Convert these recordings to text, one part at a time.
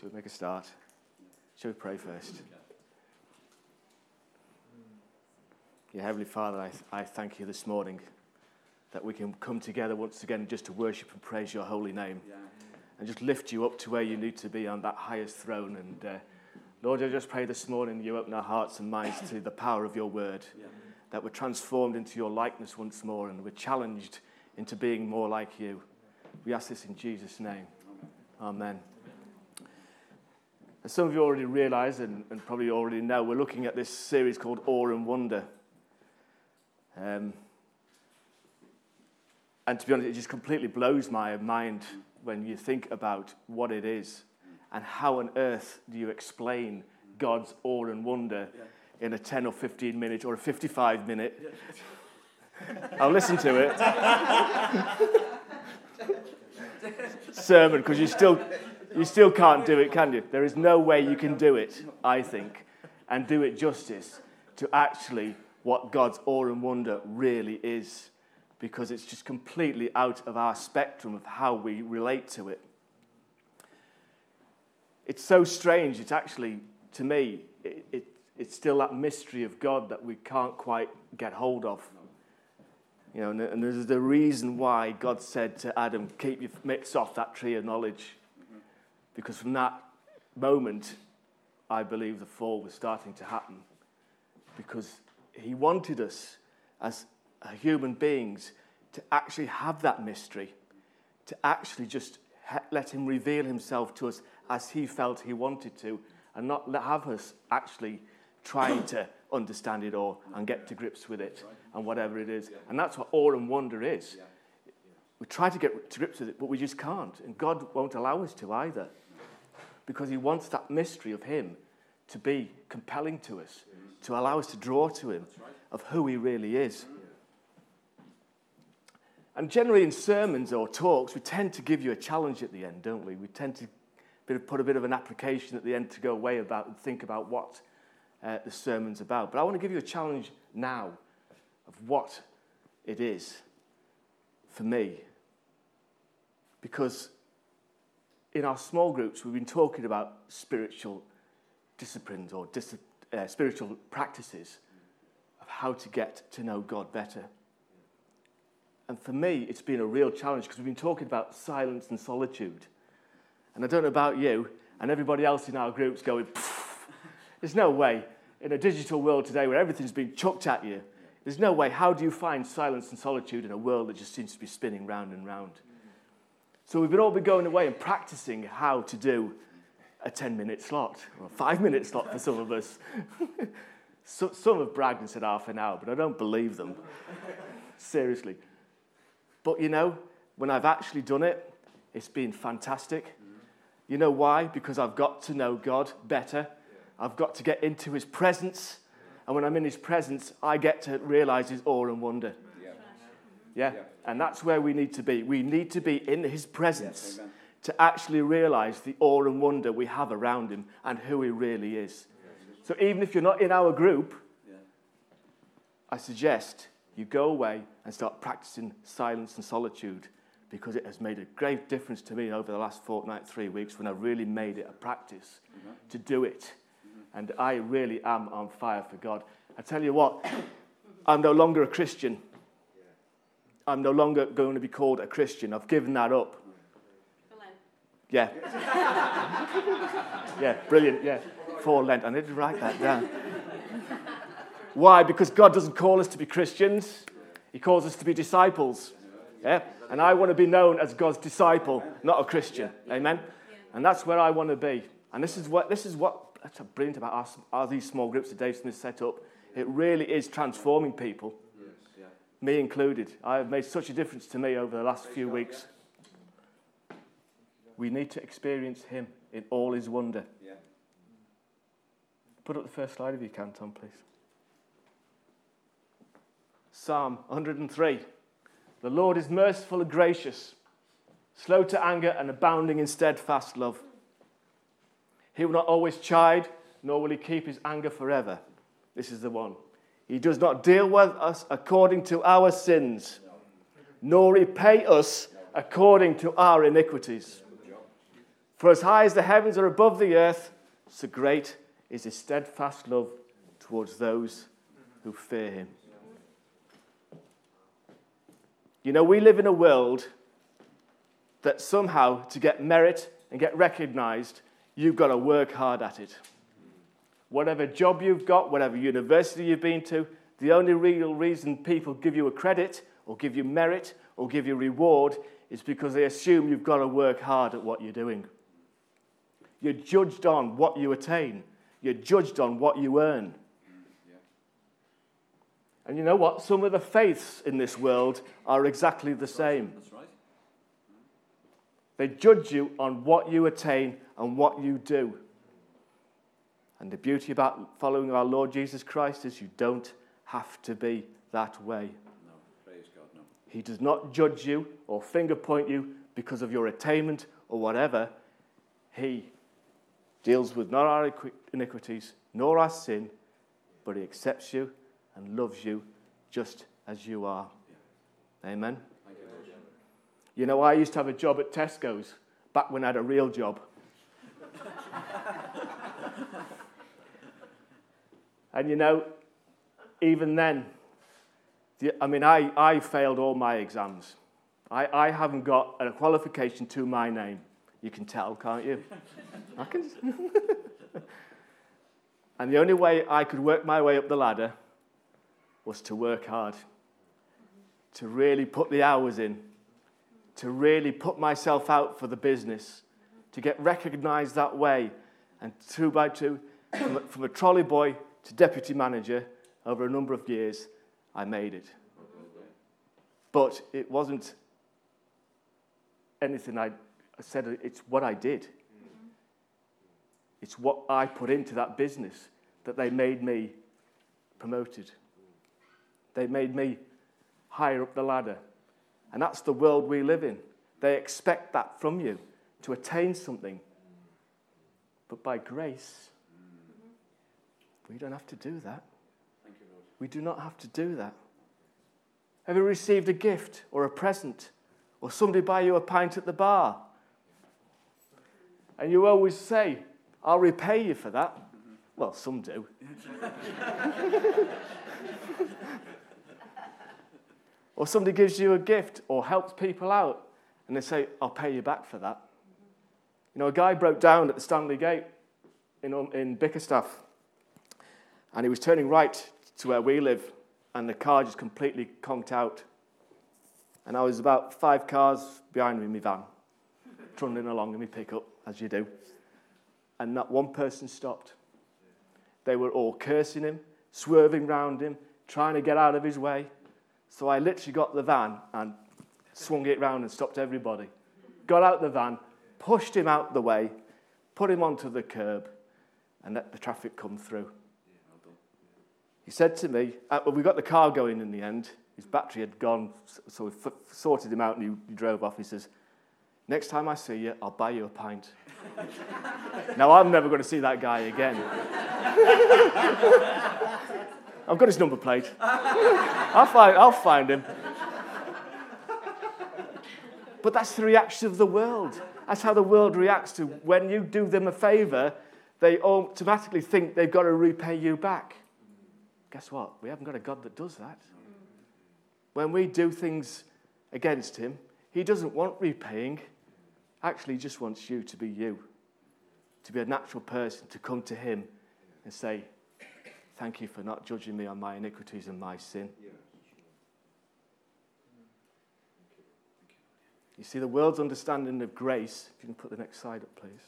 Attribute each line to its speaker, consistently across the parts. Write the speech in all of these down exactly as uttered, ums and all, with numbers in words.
Speaker 1: Shall we make a start? Shall we pray first? Yeah, Heavenly Father, I, th- I thank you this morning that we can come together once again just to worship and praise your holy name and just lift you up to where you need to be on that highest throne. And uh, Lord, I just pray this morning you open our hearts and minds to the power of your word, that we're transformed into your likeness once more and we're challenged into being more like you. We ask this in Jesus' name. Amen. As some of you already realise and, and probably already know, we're looking at this series called Awe and Wonder. Um, and to be honest, it just completely blows my mind when you think about what it is and how on earth do you explain God's awe and wonder yeah. in a ten or fifteen minute or a fifty-five minute. Yeah. I'll listen to it. Sermon, because you still you still can't do it, can you? There is no way you can do it, I think, and do it justice to actually what God's awe and wonder really is, because it's just completely out of our spectrum of how we relate to it. It's so strange. It's actually, to me, it, it, it's still that mystery of God that we can't quite get hold of. You know, and, and there's the reason why God said to Adam, keep your mitts off that tree of knowledge. Mm-hmm. Because from that moment, I believe the fall was starting to happen. Because he wanted us as human beings to actually have that mystery, to actually just ha- let him reveal himself to us as he felt he wanted to, and not let, have us actually trying to understand it all and get to grips with it and whatever it is. And that's what awe and wonder is. We try to get to grips with it, but we just can't. And God won't allow us to either, because he wants that mystery of him to be compelling to us, to allow us to draw to him of who he really is. And generally in sermons or talks, we tend to give you a challenge at the end, don't we? We tend to put a bit of an application at the end to go away about and think about what uh, the sermon's about. But I want to give you a challenge now of what it is for me. Because in our small groups, we've been talking about spiritual disciplines or dis- uh, spiritual practices of how to get to know God better. And for me, it's been a real challenge because we've been talking about silence and solitude. And I don't know about you, and everybody else in our group's going, there's no way, in a digital world today where everything's been chucked at you, there's no way, how do you find silence and solitude in a world that just seems to be spinning round and round? So we've been all been going away and practicing how to do a ten-minute slot, or a five-minute slot for some of us. so, some have bragged and said half an hour, but I don't believe them. Seriously. But, you know, when I've actually done it, it's been fantastic. Mm-hmm. You know why? Because I've got to know God better. Yeah. I've got to get into his presence. Yeah. And when I'm in his presence, I get to realize his awe and wonder. Yeah. Yeah? Yeah. And that's where we need to be. We need to be in his presence yes, to actually realize the awe and wonder we have around him and who he really is. Yeah. So even if you're not in our group, yeah. I suggest you go away and start practicing silence and solitude, because it has made a great difference to me over the last fortnight, three weeks, when I've really made it a practice mm-hmm. to do it. Mm-hmm. And I really am on fire for God. I tell you what, I'm no longer a Christian. I'm no longer going to be called a Christian. I've given that up.
Speaker 2: For Lent.
Speaker 1: Yeah. Yeah, brilliant, yeah. For Lent. I need to write that down. Why? Because God doesn't call us to be Christians. He calls us to be disciples. Yeah? And I want to be known as God's disciple, not a Christian. Amen? And that's where I want to be. And this is what this is what that's brilliant about our, our, these small groups that Dave Smith set up. It really is transforming people, me included. I have made such a difference to me over the last few weeks. We need to experience him in all his wonder. Put up the first slide if you can, Tom, please. Psalm one hundred three. The Lord is merciful and gracious, slow to anger and abounding in steadfast love. He will not always chide, nor will he keep his anger forever. This is the one. He does not deal with us according to our sins, nor repay us according to our iniquities. For as high as the heavens are above the earth, so great is his steadfast love towards those who fear him. You know, we live in a world that somehow, to get merit and get recognized, you've got to work hard at it. Whatever job you've got, whatever university you've been to, the only real reason people give you a credit or give you merit or give you reward is because they assume you've got to work hard at what you're doing. You're judged on what you attain. You're judged on what you earn. And you know what? Some of the faiths in this world are exactly the same.
Speaker 2: That's right.
Speaker 1: They judge you on what you attain and what you do. And the beauty about following our Lord Jesus Christ is you don't have to be that way.
Speaker 2: No, praise God, no.
Speaker 1: He does not judge you or finger point you because of your attainment or whatever. He deals with not our iniquities nor our sin, but he accepts you and loves you just as you are. Yeah. Amen?
Speaker 2: Thank you, Lord.
Speaker 1: You know, I used to have a job at Tesco's back when I had a real job. And you know, even then, the, I mean, I, I failed all my exams. I, I haven't got a qualification to my name. You can tell, can't you? I can. And the only way I could work my way up the ladder was to work hard, to really put the hours in, to really put myself out for the business, to get recognized that way. And two by two, from a, from a trolley boy to deputy manager, over a number of years, I made it. But it wasn't anything I, I said, it's what I did. It's what I put into that business that they made me promoted. They made me higher up the ladder. And that's the world we live in. They expect that from you, to attain something. But by grace, we don't have to do that.
Speaker 2: Thank you, Lord.
Speaker 1: We do not have to do that. Have you received a gift or a present? Or somebody buy you a pint at the bar? And you always say, I'll repay you for that. Mm-hmm. Well, some do. Or somebody gives you a gift or helps people out, and they say, I'll pay you back for that. You know, a guy broke down at the Stanley Gate in, um, in Bickerstaff, and he was turning right to where we live, and the car just completely conked out. And I was about five cars behind me in my van, trundling along in my pickup, as you do. And not one person stopped. They were all cursing him, swerving round him, trying to get out of his way. So I literally got the van and swung it round and stopped everybody. Got out the van, pushed him out the way, put him onto the curb, and let the traffic come through. He said to me, uh, well, we got the car going in the end. His battery had gone, so we f- sorted him out and he, he drove off. He says, next time I see you, I'll buy you a pint. Now, I'm never going to see that guy again. I've got his number plate. I'll find, I'll find him. But that's the reaction of the world. That's how the world reacts to when you do them a favour, they automatically think they've got to repay you back. Guess what? We haven't got a God that does that. When we do things against him, he doesn't want repaying. Actually, he just wants you to be you, to be a natural person, to come to him and say, thank you for not judging me on my iniquities and my sin. You see, the world's understanding of grace, if you can put the next slide up, please.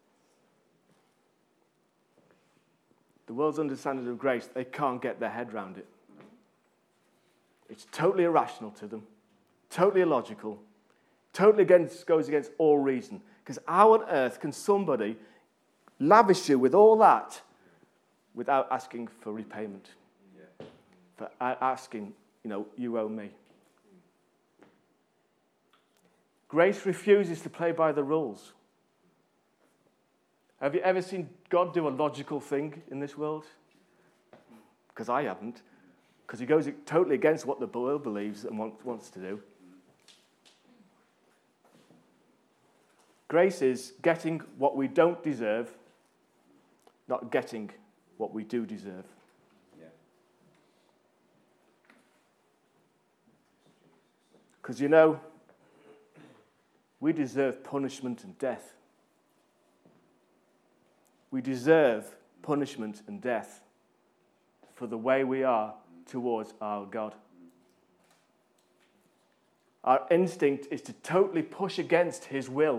Speaker 1: The world's understanding of grace, they can't get their head around it. It's totally irrational to them, totally illogical, totally against, goes against all reason. Because how on earth can somebody lavish you with all that without asking for repayment? Yeah. For asking, you know, you owe me. Grace refuses to play by the rules. Have you ever seen God do a logical thing in this world? Because I haven't. Because he goes totally against what the world believes and wants to do. Grace is getting what we don't deserve, not getting what we do deserve.
Speaker 2: Yeah.
Speaker 1: Because you know, we deserve punishment and death. We deserve punishment and death for the way we are towards our God. Our instinct is to totally push against his will,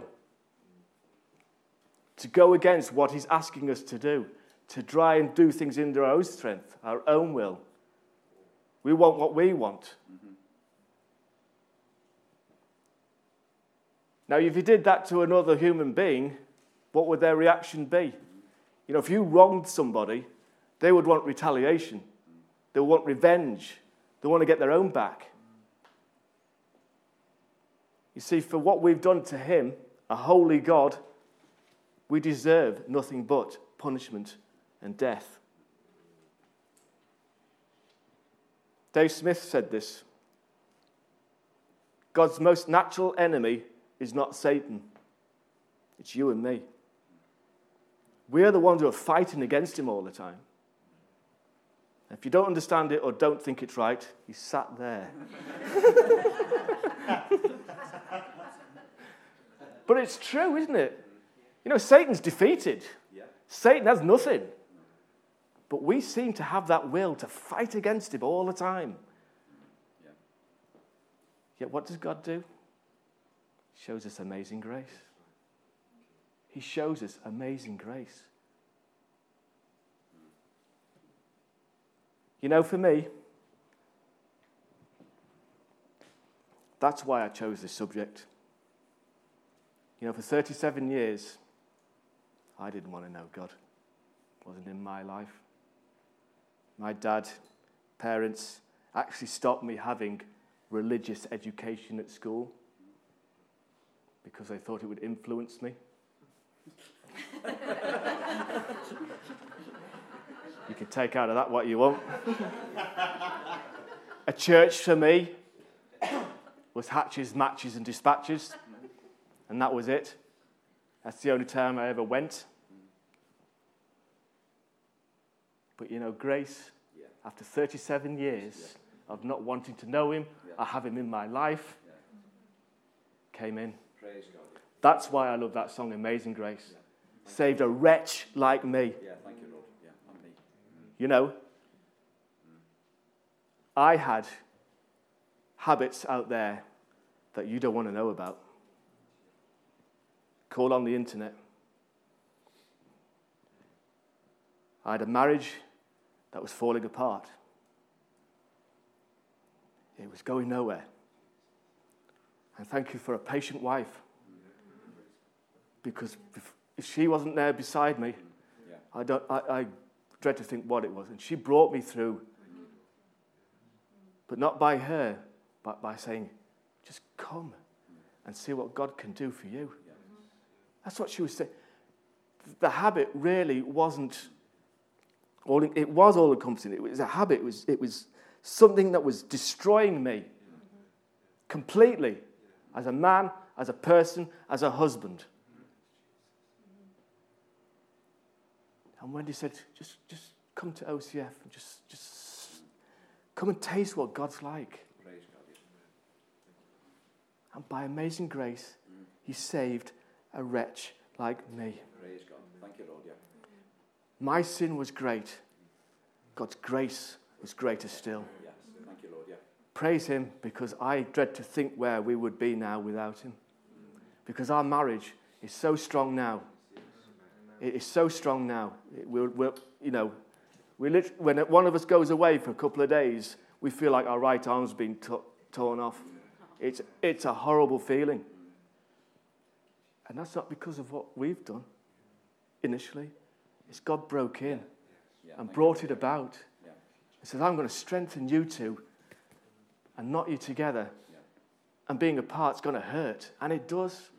Speaker 1: to go against what he's asking us to do, to try and do things in our own strength, our own will. We want what we want. Mm-hmm. Now, if you did that to another human being, what would their reaction be? You know, if you wronged somebody, they would want retaliation. They would want revenge. They want to get their own back. You see, for what we've done to him, a holy God, we deserve nothing but punishment and death. Dave Smith said this: God's most natural enemy is not Satan. It's you and me. We are the ones who are fighting against him all the time. If you don't understand it or don't think it's right, he's sat there. But it's true, isn't it? You know, Satan's defeated.
Speaker 2: Yeah.
Speaker 1: Satan has nothing. But we seem to have that will to fight against him all the time.
Speaker 2: Yeah.
Speaker 1: Yet what does God do? He shows us amazing grace. He shows us amazing grace. You know, for me, that's why I chose this subject. You know, for thirty-seven years, I didn't want to know God. It wasn't in my life. My dad, parents, actually stopped me having religious education at school because they thought it would influence me. You can take out of that what you want. A church for me was hatches, matches, and dispatches. And that was it. That's the only time I ever went. But you know, grace, yeah. After thirty-seven years yeah. of not wanting to know him, yeah. or have him in my life, yeah. came in.
Speaker 2: Praise God.
Speaker 1: That's why I love that song, Amazing Grace. Yeah. Saved a wretch like me.
Speaker 2: Yeah, thank you, Lord. Yeah, not me. Mm.
Speaker 1: You know, mm. I had habits out there that you don't want to know about. Call on the internet. I had a marriage that was falling apart. It was going nowhere. And thank you for a patient wife. Because if she wasn't there beside me, yeah. I don't. I, I dread to think what it was. And she brought me through. But not by her, but by saying, just come and see what God can do for you. Yeah. That's what she was saying. The habit really wasn't all. It was all encompassing. It was a habit. It was. It was something that was destroying me completely, as a man, as a person, as a husband. And Wendy said, "Just, just come to O C F and just, just come and taste what God's like."
Speaker 2: Praise God.
Speaker 1: And by amazing grace, mm. He saved a wretch like me.
Speaker 2: Praise God. Thank you, Lord. Yeah.
Speaker 1: My sin was great. God's grace was greater still.
Speaker 2: Yes. Thank you, Lord. Yeah.
Speaker 1: Praise Him, because I dread to think where we would be now without Him. Mm. Because our marriage is so strong now. It is so strong now. It, we're, we're, you know, we lit- when one of us goes away for a couple of days, we feel like our right arm's been t- torn off. It's it's a horrible feeling. And that's not because of what we've done initially. It's God broke in
Speaker 2: yeah,
Speaker 1: and brought
Speaker 2: you.
Speaker 1: it about.
Speaker 2: Yeah.
Speaker 1: He says, I'm going to strengthen you two and knot you together.
Speaker 2: Yeah.
Speaker 1: And being apart's going to hurt. And it does.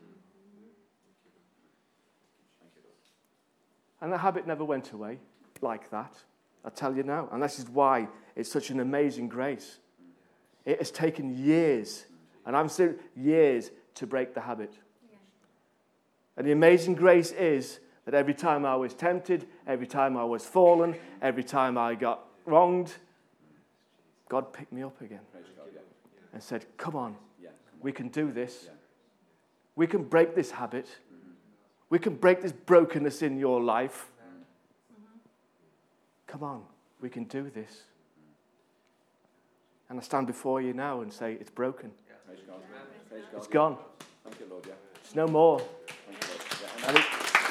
Speaker 1: And the habit never went away like that. I tell you now. And this is why it's such an amazing grace. It has taken years, and I'm saying years, to break the habit. And the amazing grace is that every time I was tempted, every time I was fallen, every time I got wronged, God picked me up again
Speaker 2: Praise God, yeah.
Speaker 1: and said, come on,
Speaker 2: Yeah.
Speaker 1: we can do this.
Speaker 2: Yeah.
Speaker 1: We can break this habit. We can break this brokenness in your life. Come on, we can do this. And I stand before you now and say, it's broken.
Speaker 2: Praise God. Praise God.
Speaker 1: It's gone.
Speaker 2: Thank you, Lord, yeah.
Speaker 1: It's no more.
Speaker 2: Thank you, Lord. Yeah.
Speaker 1: And, it,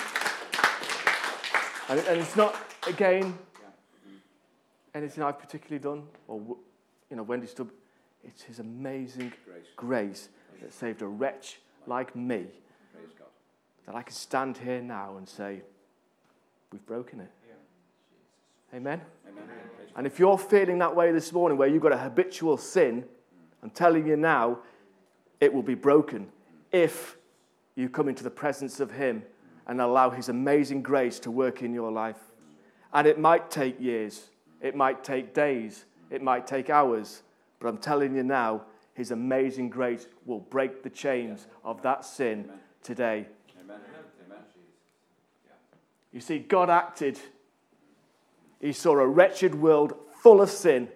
Speaker 1: and, it, and it's not, again, anything I've particularly done, or, you know, Wendy Stubb. It's his amazing
Speaker 2: Grace.
Speaker 1: grace that saved a wretch like me,
Speaker 2: Praise God.
Speaker 1: that I can stand here now and say, we've broken it. Amen?
Speaker 2: Amen. Praise
Speaker 1: And if you're feeling that way this morning, where you've got a habitual sin, I'm telling you now, it will be broken if you come into the presence of him and allow his amazing grace to work in your life. And it might take years. It might take days. It might take hours. But I'm telling you now, his amazing grace will break the chains of that sin
Speaker 2: Amen.
Speaker 1: today.
Speaker 2: Amen. Amen.
Speaker 1: You see, God acted. He saw a wretched world full of sin.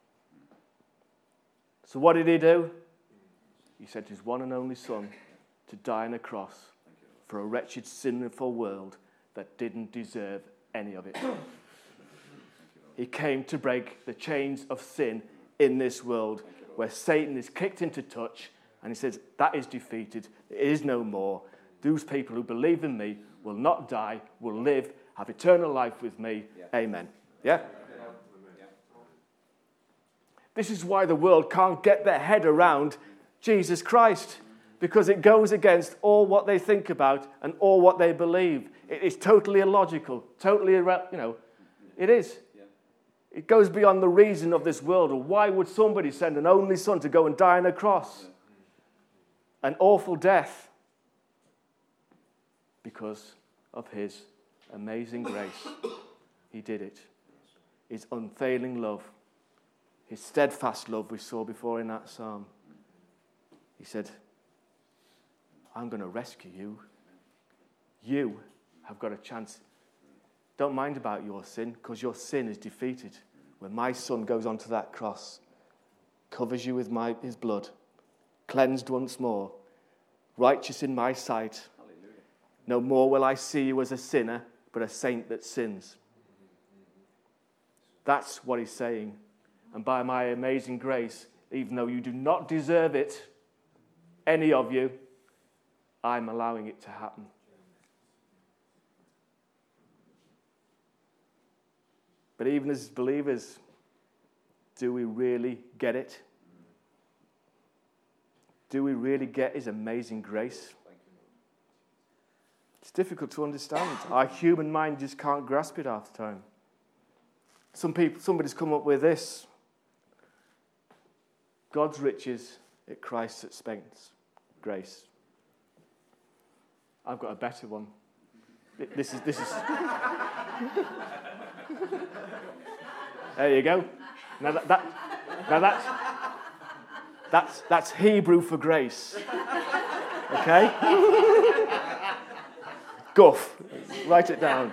Speaker 1: So what did he do? He sent his one and only son to die on a cross for a wretched, sinful world that didn't deserve any of it. He came to break the chains of sin in this world where Satan is kicked into touch and he says, that is defeated. There is no more. Those people who believe in me will not die, will live, have eternal life with me.
Speaker 2: Yeah.
Speaker 1: Amen. Yeah? This is why the world can't get their head around Jesus Christ, because it goes against all what they think about and all what they believe. It is totally illogical, totally, irre- you know, it is.
Speaker 2: Yeah.
Speaker 1: It goes beyond the reason of this world. Or why would somebody send an only son to go and die on a cross? An awful death. Because of his amazing grace. He did it. His unfailing love. His steadfast love we saw before in that psalm. He said, I'm going to rescue you. You have got a chance. Don't mind about your sin, because your sin is defeated. When my son goes onto that cross, covers you with my, his blood, cleansed once more, righteous in my sight.
Speaker 2: Hallelujah.
Speaker 1: No more will I see you as a sinner, but a saint that sins. That's what he's saying. And by my amazing grace, even though you do not deserve it, any of you, I'm allowing it to happen. But even as believers, do we really get it? Do we really get his amazing grace? It's difficult to understand. Our human mind just can't grasp it half the time. Some people, somebody's come up with this. God's riches at Christ's expense. Grace. I've got a better one. This is, this is. There you go. Now that, that now that's that's that's Hebrew for grace. Okay? Guff. Write it down.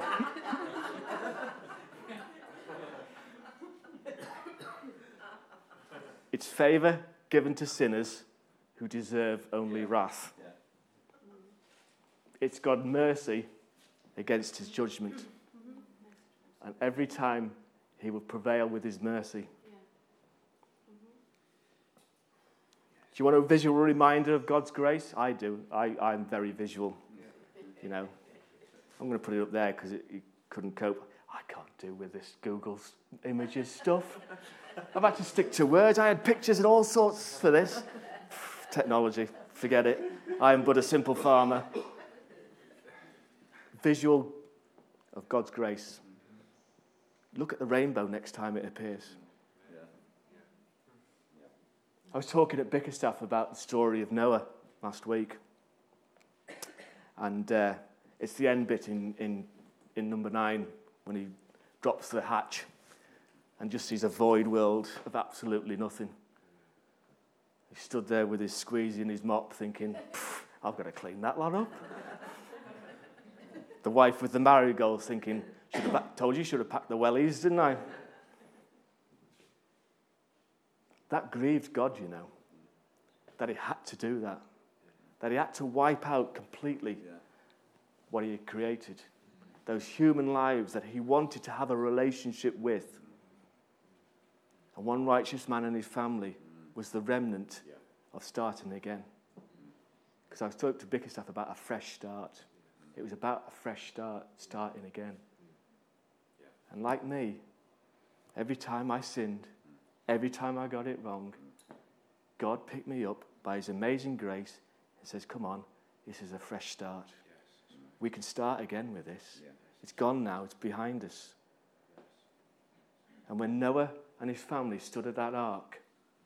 Speaker 1: It's favor given to sinners who deserve only wrath.
Speaker 2: Yeah.
Speaker 1: It's God's mercy against his judgment. And every time he will prevail with his mercy. Do you want a visual reminder of God's grace? I do. I, I'm very visual. You know. I'm going to put it up there because you couldn't cope. I can't do with this Google images stuff. I've had to stick to words. I had pictures and all sorts for this. Technology, forget it. I am but a simple farmer. Visual of God's grace. Look at the rainbow next time it appears.
Speaker 2: Yeah.
Speaker 1: I was talking at Bickerstaff about the story of Noah last week. And uh, it's the end bit in, in, in number nine when he drops the hatch and just sees a void world of absolutely nothing. He stood there with his squeezy and his mop thinking, I've got to clean that lot up. the wife with the marigolds thinking, should have pa- told you, should have packed the wellies, didn't I? That grieved God, you know, that he had to do that. That he had to wipe out completely
Speaker 2: Yeah.
Speaker 1: what he had created. Those human lives that he wanted to have a relationship with. And one righteous man and his family was the remnant
Speaker 2: Yeah.
Speaker 1: of starting again. Because I was talking to Bickerstaff about a fresh start. It was about a fresh start, starting again.
Speaker 2: Yeah.
Speaker 1: And like me, every time I sinned, every time I got it wrong, God picked me up by his amazing grace and says, come on, this is a fresh start.
Speaker 2: Yes.
Speaker 1: We can start again with this.
Speaker 2: Yeah.
Speaker 1: It's gone now, it's behind us. And when Noah and his family stood at that ark,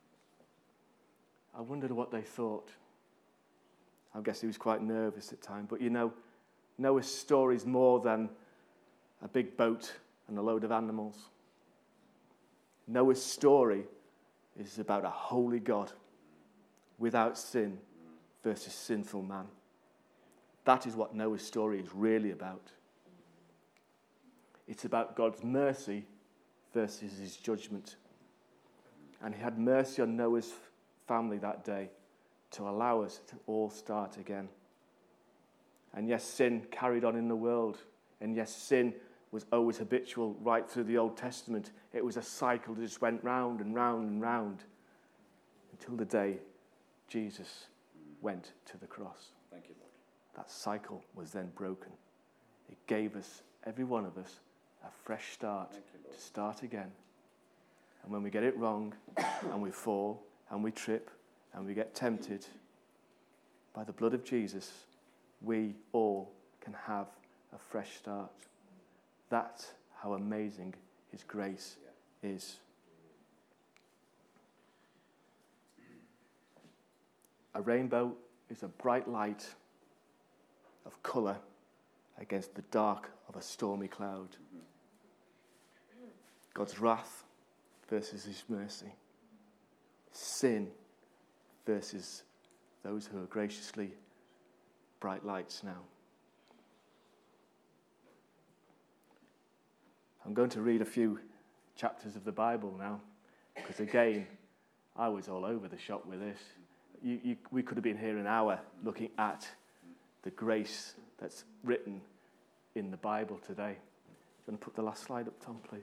Speaker 1: I wondered what they thought. I guess he was quite nervous at times. But you know, Noah's story is more than a big boat and a load of animals. Noah's story is about a holy God without sin versus sinful man. That is what Noah's story is really about. It's about God's mercy versus his judgment. And he had mercy on Noah's family that day to allow us to all start again. And yes, sin carried on in the world. And yes, sin was always habitual right through the Old Testament. It was a cycle that just went round and round and round until the day Jesus went to the cross.
Speaker 2: Thank you, Lord.
Speaker 1: That cycle was then broken. It gave us, every one of us, a fresh start
Speaker 2: Thank you, Lord.
Speaker 1: to start again. And when we get it wrong and we fall and we trip and we get tempted, by the blood of Jesus, we all can have a fresh start. That's how amazing his grace
Speaker 2: Yeah.
Speaker 1: is. A rainbow is a bright light of colour against the dark of a stormy cloud. God's wrath versus his mercy. Sin versus those who are graciously bright lights now. I'm going to read a few chapters of the Bible now, because again, I was all over the shop with this. You, you, we could have been here an hour looking at the grace that's written in the Bible today. I'm going to put the last slide up, Tom, please.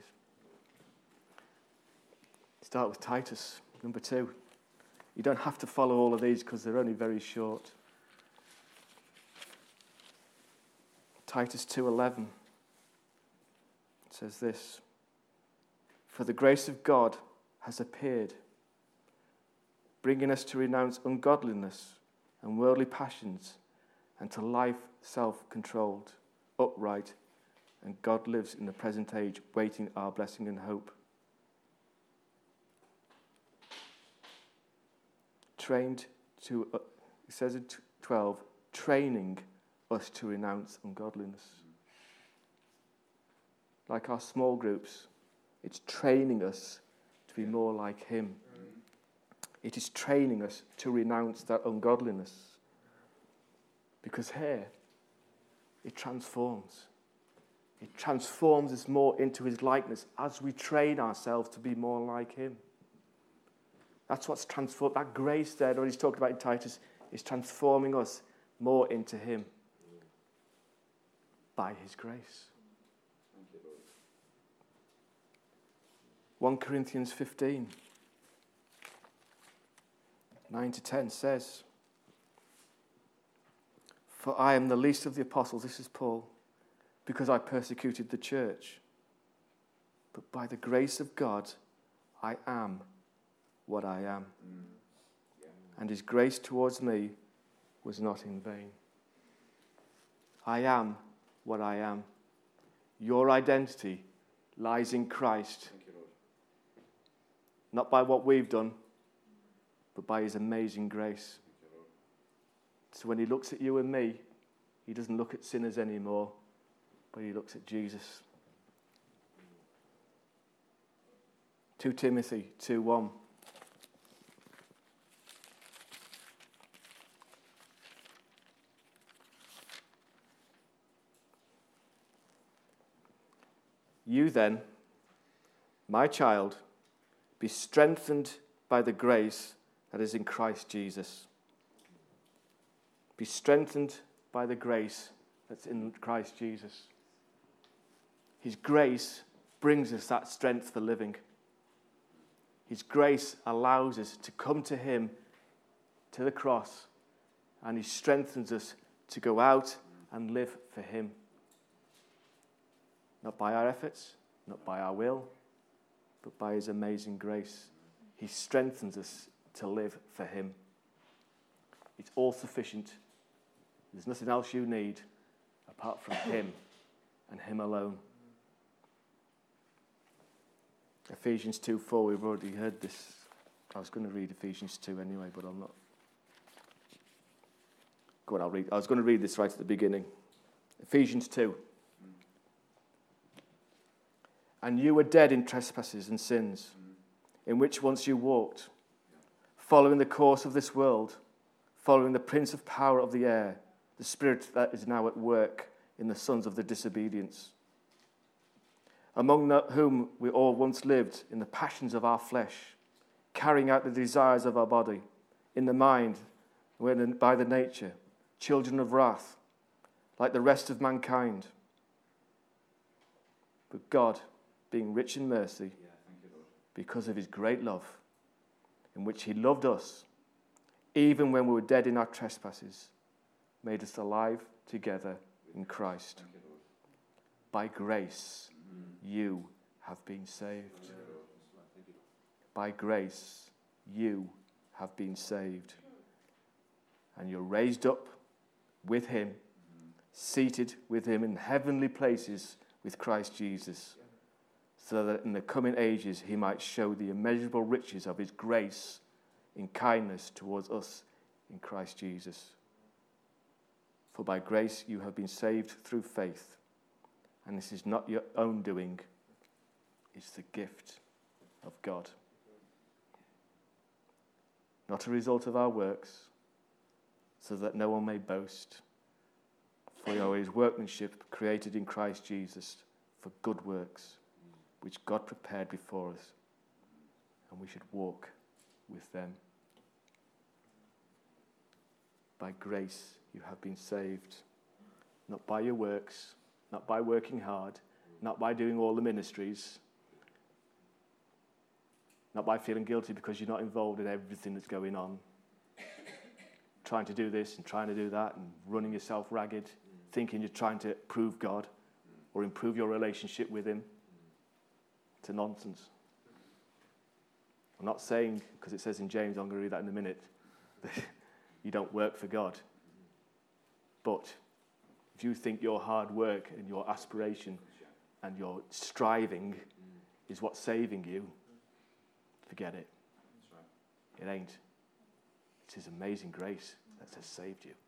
Speaker 1: Start with Titus, number two. You don't have to follow all of these because they're only very short. Titus two eleven says this: For the grace of God has appeared, bringing us to renounce ungodliness and worldly passions, and to life self-controlled, upright, and God lives in the present age, waiting our blessing and hope. Trained to, uh, it says in twelve, training us to renounce ungodliness. Like our small groups, it's training us to be more like him. It is training us to renounce that ungodliness. Because here, it transforms. It transforms us more into his likeness as we train ourselves to be more like him. That's what's transformed. That grace there, what he's talked about in Titus, is transforming us more into him by his grace.
Speaker 2: Thank you, Lord.
Speaker 1: First Corinthians fifteen, nine to ten says, For I am the least of the apostles, this is Paul, because I persecuted the church. But by the grace of God, I am what I am.
Speaker 2: Mm. Yeah.
Speaker 1: And his grace towards me was not in vain. I am what I am. Your identity lies in Christ,
Speaker 2: Thank you, Lord.
Speaker 1: not by what we've done, but by his amazing grace.
Speaker 2: Thank you, Lord.
Speaker 1: So when he looks at you and me, he doesn't look at sinners anymore, but he looks at Jesus. Second Timothy two one. You then, my child, be strengthened by the grace that is in Christ Jesus. Be strengthened by the grace that's in Christ Jesus. His grace brings us that strength for living. His grace allows us to come to him, to the cross, and he strengthens us to go out and live for him. Not by our efforts, not by our will, but by his amazing grace. He strengthens us to live for him. It's all sufficient. There's nothing else you need apart from him and him alone. Ephesians two four, we've already heard this. I was going to read Ephesians two anyway, but I'm not. Go on, I'll read. I was going to read this right at the beginning. Ephesians two. And you were dead in trespasses and sins, in which once you walked, following the course of this world, following the prince of power of the air, the spirit that is now at work in the sons of the disobedience, among whom we all once lived in the passions of our flesh, carrying out the desires of our body, in the mind, when by the nature, children of wrath, like the rest of mankind. But God, being rich in mercy,
Speaker 2: Yeah, thank you, Lord.
Speaker 1: because of his great love, in which he loved us, even when we were dead in our trespasses, made us alive together in Christ.
Speaker 2: Thank you, Lord.
Speaker 1: By grace,
Speaker 2: Mm.
Speaker 1: you have been saved.
Speaker 2: Thank you, Lord. Thank you.
Speaker 1: By grace, you have been saved. And you're raised up with him, seated with him in heavenly places with Christ Jesus, so that in the coming ages he might show the immeasurable riches of his grace in kindness towards us in Christ Jesus. For by grace you have been saved through faith, and this is not your own doing, it's the gift of God. Not a result of our works, so that no one may boast. For we are his workmanship, created in Christ Jesus for good works, which God prepared before us, and we should walk with them. By grace you have been saved, not by your works, not by working hard, not by doing all the ministries, not by feeling guilty because you're not involved in everything that's going on, trying to do this and trying to do that and running yourself ragged, thinking you're trying to prove God or improve your relationship with him. It's a nonsense. I'm not saying, because it says in James, I'm going to read that in a minute, that you don't work for God. But if you think your hard work and your aspiration and your striving is what's saving you, forget it. It ain't. It's his amazing grace that has saved you.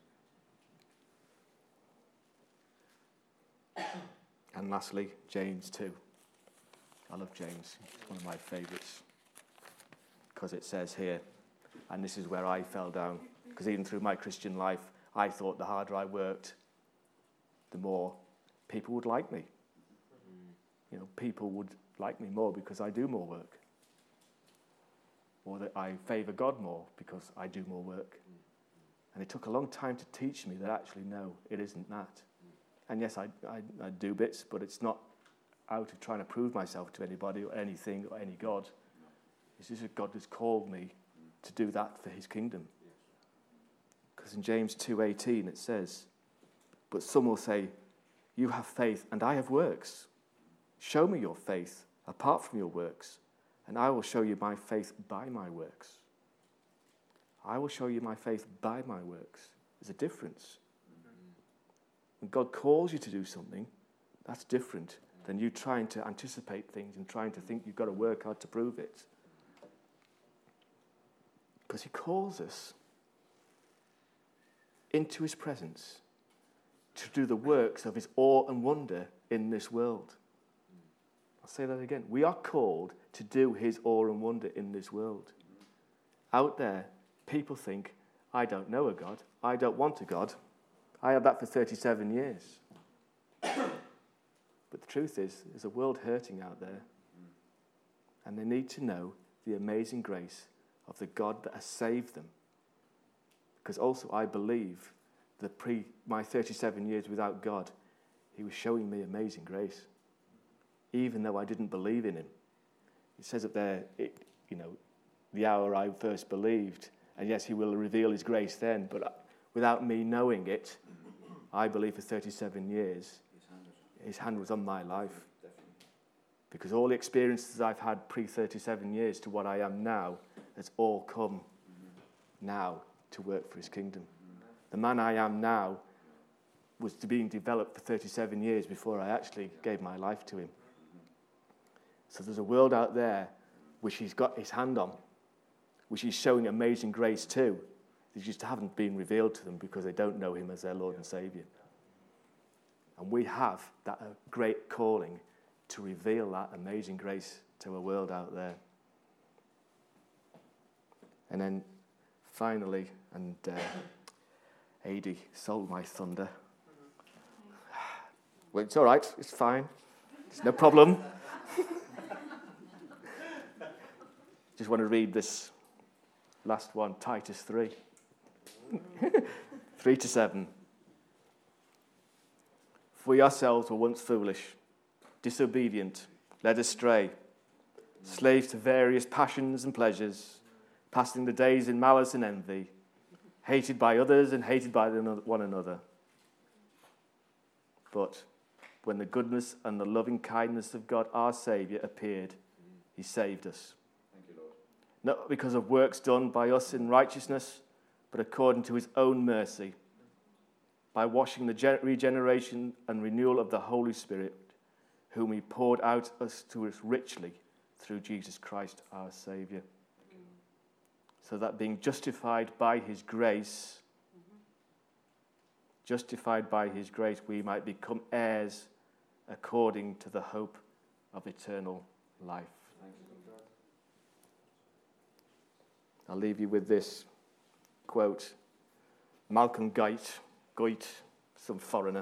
Speaker 1: And lastly, James two. I love James. It's one of my favourites. Because it says here, and this is where I fell down, because even through my Christian life, I thought the harder I worked, the more people would like me. You know, people would like me more because I do more work. Or that I favour God more because I do more work. And it took a long time to teach me that actually, no, it isn't that. And yes, I, I, I do bits, but it's not out of trying to prove myself to anybody or anything or any God. It's just that God has called me to do that for his kingdom. Because in James two eighteen it says, but some will say, you have faith and I have works. Show me your faith apart from your works, and I will show you my faith by my works. I will show you my faith by my works. There's a difference. When God calls you to do something, that's different than you trying to anticipate things and trying to think you've got to work hard to prove it. Because he calls us into his presence to do the works of his awe and wonder in this world. I'll say that again. We are called to do his awe and wonder in this world. Out there, people think, I don't know a God. I don't want a God. I had that for thirty-seven years. But the truth is, there's a world hurting out there. And they need to know the amazing grace of the God that has saved them. Because also I believe that pre my thirty-seven years without God, he was showing me amazing grace. Even though I didn't believe in him. It says up there, it, you know, the hour I first believed. And yes, he will reveal his grace then. But without me knowing it, I believe for thirty-seven years, his hand was on my life. Because all the experiences I've had pre thirty-seven years to what I am now, has all come now to work for his kingdom. The man I am now was being developed for thirty-seven years before I actually gave my life to him. So there's a world out there which he's got his hand on, which he's showing amazing grace to. They just haven't been revealed to them because they don't know him as their Lord and Saviour. And we have that great calling to reveal that amazing grace to a world out there. And then finally, and uh, Adi stole my thunder. Well, it's all right. It's fine. It's no problem. Just want to read this last one, Titus three. three to seven. For we ourselves were once foolish, disobedient, led astray, slaves to various passions and pleasures, passing the days in malice and envy, hated by others and hated by one another. But when the goodness and the loving kindness of God our Saviour appeared, he saved us.
Speaker 2: Thank you, Lord.
Speaker 1: Not because of works done by us in righteousness, but according to his own mercy, by washing the regeneration and renewal of the Holy Spirit, whom he poured out us to us richly through Jesus Christ our Saviour. Mm-hmm. So that being justified by his grace, mm-hmm. justified by his grace, we might become heirs according to the hope of eternal life.
Speaker 2: Thank you, God.
Speaker 1: I'll leave you with this quote. Malcolm Guite, Guite, some foreigner,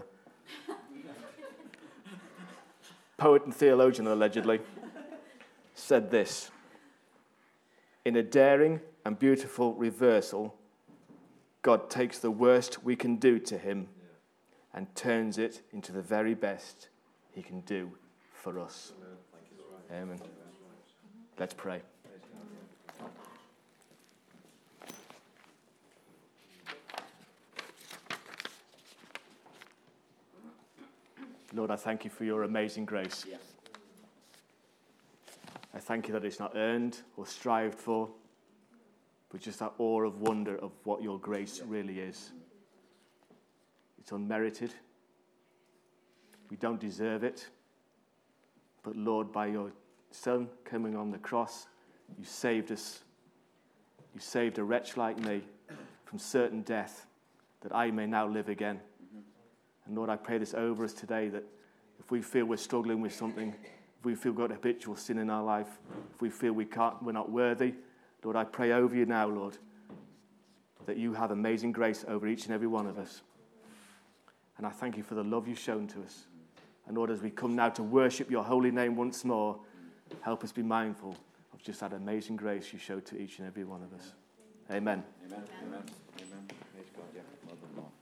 Speaker 1: poet and theologian allegedly, said this: in a daring and beautiful reversal, God takes the worst we can do to him and turns it into the very best he can do for us. Amen. Let's pray. Lord, I thank you for your amazing grace.
Speaker 2: Yes.
Speaker 1: I thank you that it's not earned or strived for, but just that awe of wonder of what your grace really is. It's unmerited. We don't deserve it. But Lord, by your Son coming on the cross, you saved us. You saved a wretch like me from certain death, that I may now live again. And Lord, I pray this over us today, that if we feel we're struggling with something, if we feel we've got habitual sin in our life, if we feel we can't, we're not worthy, Lord, I pray over you now, Lord, that you have amazing grace over each and every one of us. And I thank you for the love you've shown to us. And Lord, as we come now to worship your holy name once more, help us be mindful of just that amazing grace you showed to each and every one of us. Amen.
Speaker 2: Amen. Amen.